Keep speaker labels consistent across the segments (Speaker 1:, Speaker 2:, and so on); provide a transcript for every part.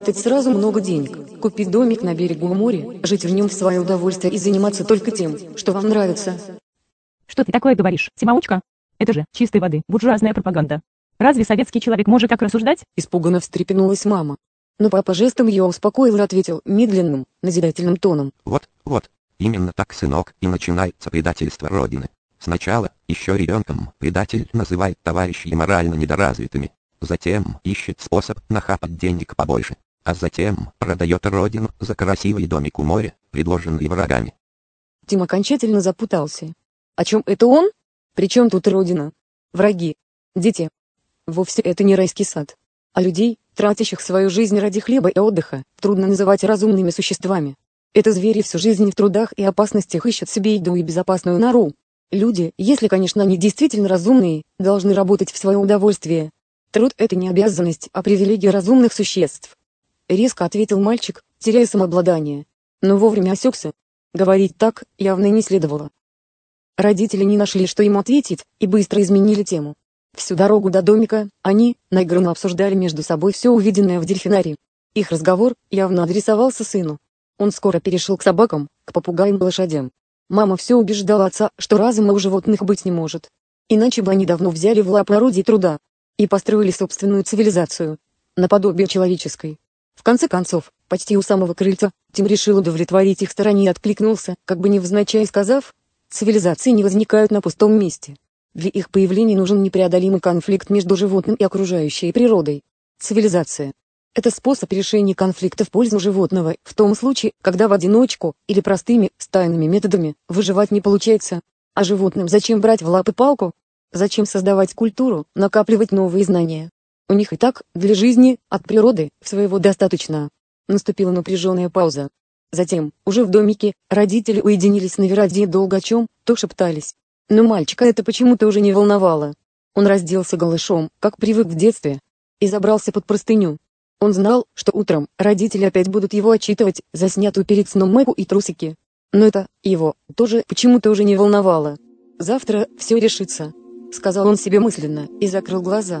Speaker 1: заработать сразу много денег, купить домик на берегу моря, жить в нем в свое удовольствие и заниматься только тем, что вам нравится.
Speaker 2: Что ты такое говоришь, самоучка? Это же чистой воды буржуазная пропаганда. Разве советский человек может так рассуждать?
Speaker 1: Испуганно встрепенулась мама. Но папа жестом ее успокоил и ответил медленным, назидательным тоном.
Speaker 3: Вот, именно так, сынок, и начинается предательство Родины. Сначала, еще ребенком, предатель называет товарищей морально недоразвитыми. Затем ищет способ нахапать денег побольше. А затем продает Родину за красивый домик у моря, предложенный врагами.
Speaker 1: Тим окончательно запутался. О чем это он? Причем тут Родина? Враги? Дети? Вовсе это не райский сад. А людей, тратящих свою жизнь ради хлеба и отдыха, трудно называть разумными существами. Это звери всю жизнь в трудах и опасностях ищут себе еду и безопасную нору. Люди, если, конечно, они действительно разумные, должны работать в свое удовольствие. Труд — это не обязанность, а привилегия разумных существ. Резко ответил мальчик, теряя самообладание. Но вовремя осекся. Говорить так явно не следовало. Родители не нашли, что ему ответить, и быстро изменили тему. Всю дорогу до домика они наигранно обсуждали между собой все увиденное в дельфинарии. Их разговор явно адресовался сыну. Он скоро перешел к собакам, к попугаям и лошадям. Мама все убеждала отца, что разума у животных быть не может. Иначе бы они давно взяли в лапы орудие труда и построили собственную цивилизацию, наподобие человеческой. В конце концов, почти у самого крыльца, Тим решил удовлетворить их стороне и откликнулся, как бы невзначай сказав: «Цивилизации не возникают на пустом месте. Для их появления нужен непреодолимый конфликт между животным и окружающей природой. Цивилизация — это способ решения конфликта в пользу животного, в том случае, когда в одиночку или простыми, стайными методами выживать не получается. А животным зачем брать в лапы палку? Зачем создавать культуру, накапливать новые знания? У них и так, для жизни, от природы, своего достаточно». Наступила напряженная пауза. Затем, уже в домике, родители уединились на веранде и долго о чем-то шептались. Но мальчика это почему-то уже не волновало. Он разделся голышом, как привык в детстве, и забрался под простыню. Он знал, что утром родители опять будут его отчитывать за снятую перед сном майку и трусики. Но это его тоже почему-то уже не волновало. «Завтра все решится», — сказал он себе мысленно и закрыл глаза.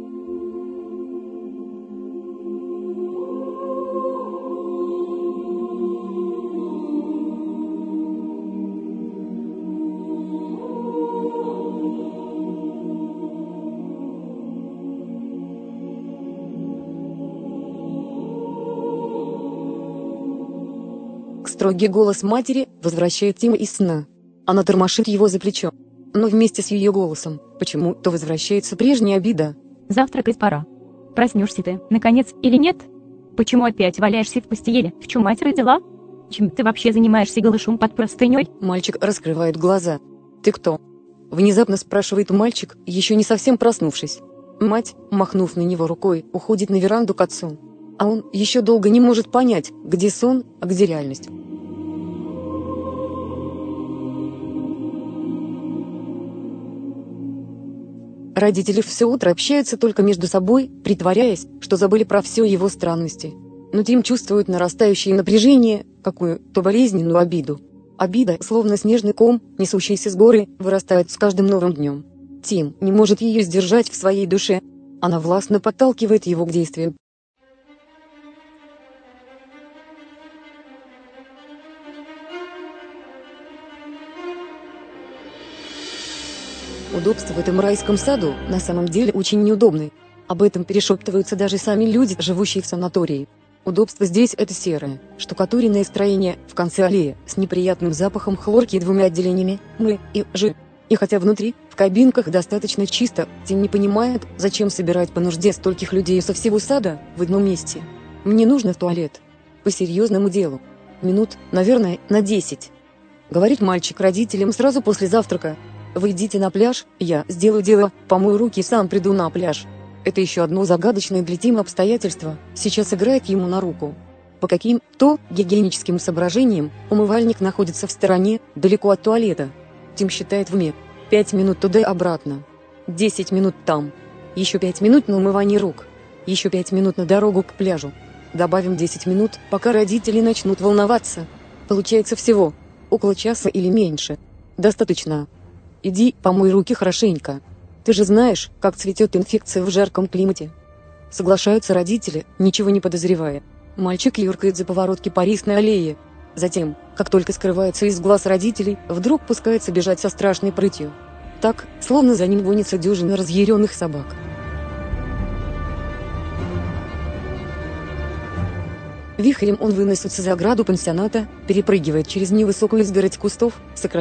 Speaker 1: Строгий голос матери возвращает Тима из сна. Она тормошит его за плечо. Но вместе с ее голосом почему-то возвращается прежняя обида.
Speaker 2: Завтракать пора. Проснешься ты, наконец, или нет? Почему опять валяешься в постели? В чем мать родила? Чем ты вообще занимаешься голышом под простыней?
Speaker 1: Мальчик раскрывает глаза. «Ты кто?» Внезапно спрашивает мальчик, еще не совсем проснувшись. Мать, махнув на него рукой, уходит на веранду к отцу. А он еще долго не может понять, где сон, а где реальность. Родители все утро общаются только между собой, притворяясь, что забыли про все его странности. Но Тим чувствует нарастающее напряжение, какую-то болезненную обиду. Обида, словно снежный ком, несущийся с горы, вырастает с каждым новым днем. Тим не может ее сдержать в своей душе. Она властно подталкивает его к действию. Удобства в этом райском саду на самом деле очень неудобны. Об этом перешептываются даже сами люди, живущие в санатории. Удобство здесь — это серое, штукатуренное строение в конце аллеи с неприятным запахом хлорки и двумя отделениями «М» и «Ж». И хотя внутри, в кабинках достаточно чисто, Тим не понимает, зачем собирать по нужде стольких людей со всего сада в одном месте. «Мне нужно в туалет. По серьезному делу. Минут, наверное, на 10», — говорит мальчик родителям сразу после завтрака. «Вы идите на пляж, я сделаю дело, помою руки и сам приду на пляж». Это еще одно загадочное для Тима обстоятельство сейчас играет ему на руку. По каким-то гигиеническим соображениям умывальник находится в стороне, далеко от туалета. Тим считает в уме: 5 минут туда и обратно, 10 минут там, еще 5 минут на умывание рук, еще 5 минут на дорогу к пляжу. Добавим 10 минут, пока родители начнут волноваться. Получается всего около часа или меньше. Достаточно. Иди, помой руки хорошенько. Ты же знаешь, как цветет инфекция в жарком климате. Соглашаются родители, ничего не подозревая. Мальчик юркает за поворотки Парисной аллеи. Затем, как только скрывается из глаз родителей, вдруг пускается бежать со страшной прытью. Так, словно за ним гонится дюжина разъяренных собак. Вихрем он выносится за ограду пансионата, перепрыгивает через невысокую изгородь кустов, сокращает